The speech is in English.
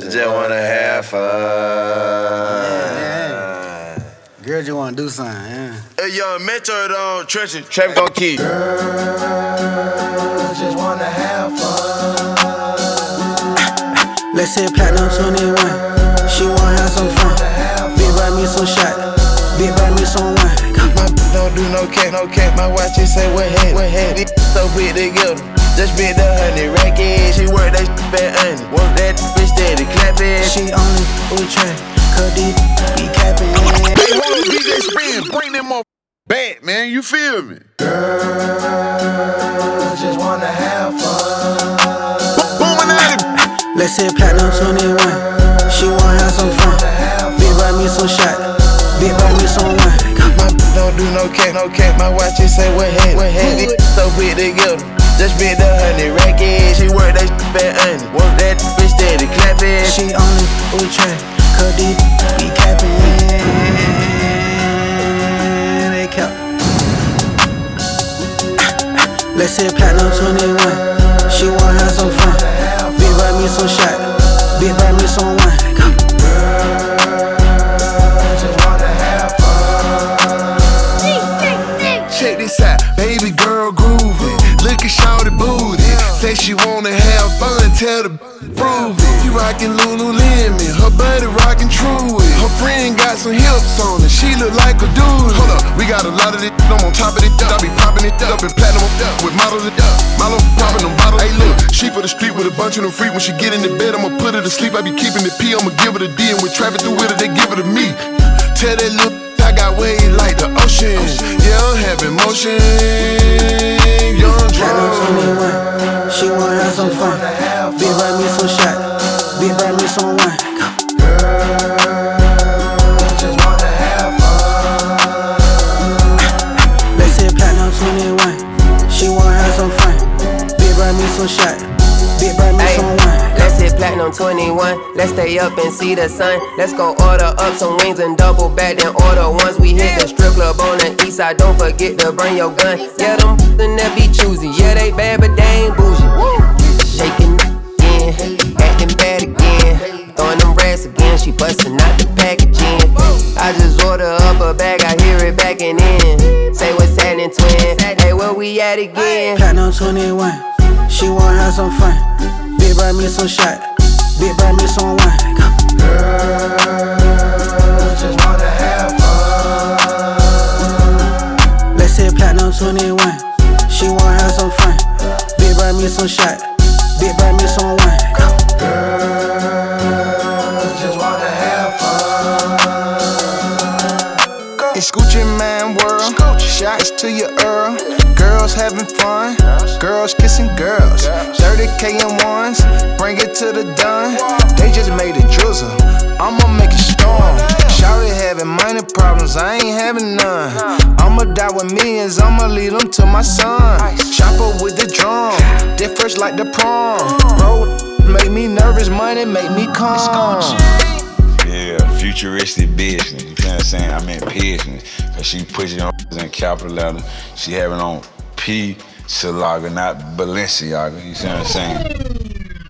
just wanna have fun. Yeah. Girl, just wanna do something, yeah. Hey, young Metro on Trenton, Trap gon' keep. Girl, just wanna have fun. Let's say platinum 21. She wanna have some fun. Bitch, buy me some shot. Bitch, buy me some wine. My don't do no cat. My watch just say what head. These so big together. Just been the 100 racket. She work that fat onion. Work that bitch steady clapping. She on it, track. Cause these be capping. Hey, hold on, DJ Spin, bring them up back, man. You feel me? Girl, just wanna have fun. Booming at it. Let's say platinum 21. She wanna have some fun. Bitch, buy me some shot. Bitch, buy me some wine. My don't do no cat. My watch just say what head. These so big together. Just been the 100 racket. She work that fat onion. Work that bitch steady clapping. She on it, track. Cause these be capping. They cap. Let's say platinum 21. She wanna have some fun. Bitch, buy me some shot. Bitch, buy me some wine. Just wanna have fun. Check this out, baby girl groovy. Look at shawty booty. Say she wanna have fun, tell the prove it. You rockin' Lululemon, her buddy rockin' Truly. Her friend got some hips on her, she look like a dude. Hold up, we got a lot of this, I'm on top of it. I be popping it up and platinum with models. Milo popping them bottles. Hey look, she for the street with a bunch of them freak. When she get in the bed, I'ma put her to sleep. I be keeping the P, I'ma give her the D. And with traffic through with her, they give her to me. Tell that little I got waves like the ocean. Yeah, I'm having motion. Young Platinum 21. She wanna have some fun. Bitch, buy me some shot. Bitch, buy me some wine. Just wanna have fun. Let's say platinum 21. She wanna have some fun. Bitch, buy me some shot. Bitch, buy me some wine. Let's hit platinum 21. Let's stay up and see the sun. Let's go order up some wings and double back, then order once we hit the strip club on the east side. Don't forget to bring your gun. Yeah, them that be choosy. Yeah, they bad, but they ain't bougie. Shaking again, acting bad again. Throwing them rats again. She busting out the packaging. I just order up a bag, I hear it backing in. Say what's happening, twin. Hey, where we at again? Platinum 21. She wanna have some fun. Bitch, buy me some shot. Bitch, buy me some wine. Just wanna have fun. Let's say platinum 21. She wanna have some fun. Bitch, buy me some shot. Bitch, buy me some wine. Just wanna have fun. It's Gucci Man world. Shots to your Earl. Girls having fun. Girls kissing girls. 30K in ones. Bring it to the done. They just made it drizzle. I'ma make it storm. Shawty having money problems. I ain't having none. I'ma die with millions. I'ma lead them to my son. Chopper with the drum. They fresh like the prom. Bro, make me nervous. Money make me calm. Yeah, futuristic business. You feel what I'm saying? I mean business. Cause she pushing on in capital letter. She having on P. Silaga, not Balenciaga. You see what I'm saying?